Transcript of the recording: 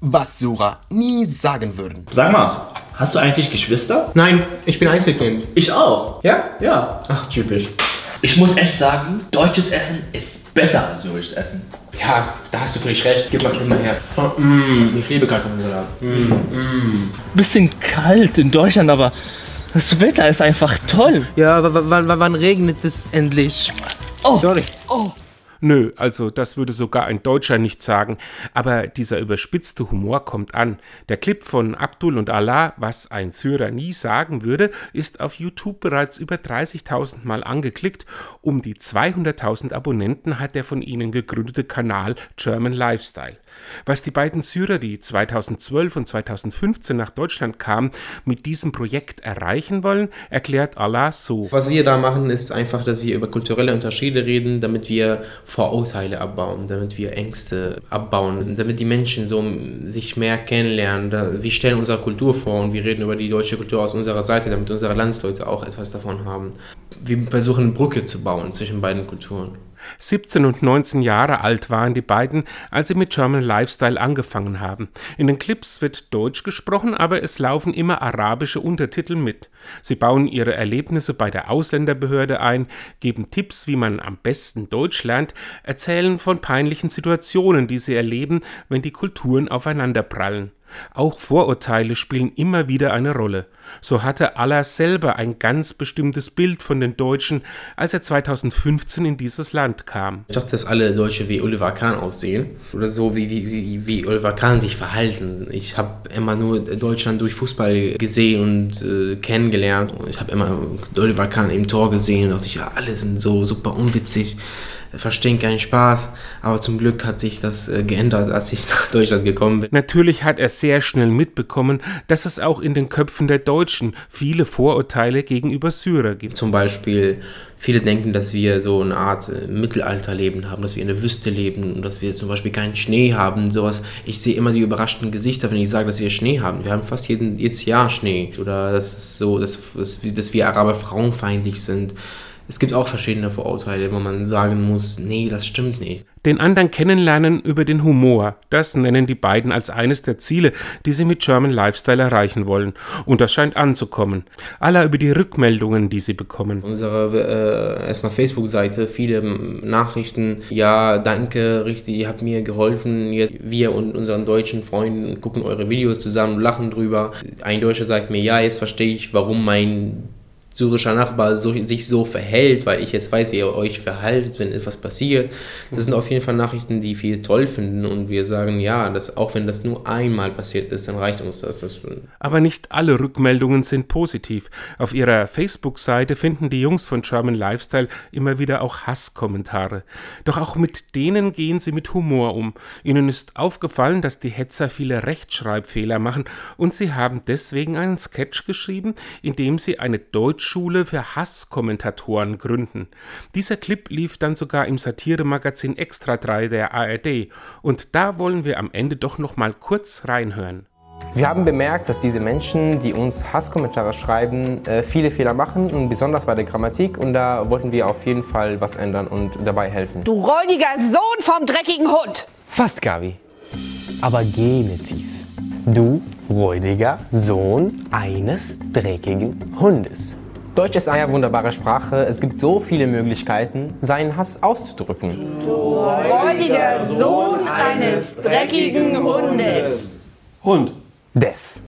Was Syrer nie sagen würden. Sag mal, hast du eigentlich Geschwister? Nein, ich bin Einzelkind. Ich auch. Ja? Ja. Ach, typisch. Ich muss echt sagen, deutsches Essen ist besser als syrisches Essen. Ja, da hast du völlig recht. Gib mal her. Oh, ich liebe Kartoffelsalat. Bisschen kalt in Deutschland, aber das Wetter ist einfach toll. Ja, wann regnet es endlich? Oh, Sorry. Oh. Nö, also das würde sogar ein Deutscher nicht sagen, aber dieser überspitzte Humor kommt an. Der Clip von Abdul und Allah, was ein Syrer nie sagen würde, ist auf YouTube bereits über 30.000 Mal angeklickt. Um die 200.000 Abonnenten hat der von ihnen gegründete Kanal German Lifestyle. Was die beiden Syrer, die 2012 und 2015 nach Deutschland kamen, mit diesem Projekt erreichen wollen, erklärt Allah so. Was wir da machen, ist einfach, dass wir über kulturelle Unterschiede reden, damit wir Vorurteile abbauen, damit wir Ängste abbauen, damit die Menschen so sich mehr kennenlernen. Wir stellen unsere Kultur vor und wir reden über die deutsche Kultur aus unserer Seite, damit unsere Landsleute auch etwas davon haben. Wir versuchen eine Brücke zu bauen zwischen beiden Kulturen. 17 und 19 Jahre alt waren die beiden, als sie mit German Lifestyle angefangen haben. In den Clips wird Deutsch gesprochen, aber es laufen immer arabische Untertitel mit. Sie bauen ihre Erlebnisse bei der Ausländerbehörde ein, geben Tipps, wie man am besten Deutsch lernt, erzählen von peinlichen Situationen, die sie erleben, wenn die Kulturen aufeinanderprallen. Auch Vorurteile spielen immer wieder eine Rolle. So hatte Allah selber ein ganz bestimmtes Bild von den Deutschen, als er 2015 in dieses Land kam. Ich dachte, dass alle Deutsche wie Oliver Kahn aussehen oder so, wie Oliver Kahn sich verhalten. Ich habe immer nur Deutschland durch Fußball gesehen und kennengelernt. Ich habe immer Oliver Kahn im Tor gesehen und dachte, ja, alle sind so super unwitzig. Verstehen keinen Spaß, aber zum Glück hat sich das geändert, als ich nach Deutschland gekommen bin. Natürlich hat er sehr schnell mitbekommen, dass es auch in den Köpfen der Deutschen viele Vorurteile gegenüber Syrer gibt. Zum Beispiel, viele denken, dass wir so eine Art Mittelalterleben haben, dass wir in der Wüste leben und dass wir zum Beispiel keinen Schnee haben, sowas. Ich sehe immer die überraschten Gesichter, wenn ich sage, dass wir Schnee haben. Wir haben fast jedes Jahr Schnee. Oder dass wir Araber frauenfeindlich sind. Es gibt auch verschiedene Vorurteile, wo man sagen muss, nee, das stimmt nicht. Den anderen kennenlernen über den Humor, das nennen die beiden als eines der Ziele, die sie mit German Lifestyle erreichen wollen. Und das scheint anzukommen. Allah über die Rückmeldungen, die sie bekommen. Unsere erstmal Facebook-Seite, viele Nachrichten, ja, danke, richtig, ihr habt mir geholfen. Wir und unseren deutschen Freunden gucken eure Videos zusammen, lachen drüber. Ein Deutscher sagt mir, ja, jetzt verstehe ich, warum mein syrischer Nachbar sich so verhält, weil ich jetzt weiß, wie ihr euch verhaltet, wenn etwas passiert. Das sind auf jeden Fall Nachrichten, die wir toll finden und wir sagen, ja, auch wenn das nur einmal passiert ist, dann reicht uns das. Aber nicht alle Rückmeldungen sind positiv. Auf ihrer Facebook-Seite finden die Jungs von German Lifestyle immer wieder auch Hasskommentare. Doch auch mit denen gehen sie mit Humor um. Ihnen ist aufgefallen, dass die Hetzer viele Rechtschreibfehler machen und sie haben deswegen einen Sketch geschrieben, in dem sie eine Deutschschule für Hasskommentatoren gründen. Dieser Clip lief dann sogar im Satiremagazin Extra 3 der ARD. Und da wollen wir am Ende doch noch mal kurz reinhören. Wir haben bemerkt, dass diese Menschen, die uns Hasskommentare schreiben, viele Fehler machen, und besonders bei der Grammatik. Und da wollten wir auf jeden Fall was ändern und dabei helfen. Du räudiger Sohn vom dreckigen Hund! Fast, Gabi. Aber Genitiv. Du räudiger Sohn eines dreckigen Hundes. Deutsch ist eine wunderbare Sprache. Es gibt so viele Möglichkeiten, seinen Hass auszudrücken. Du räudiger Sohn eines dreckigen Hundes. Hund. Des.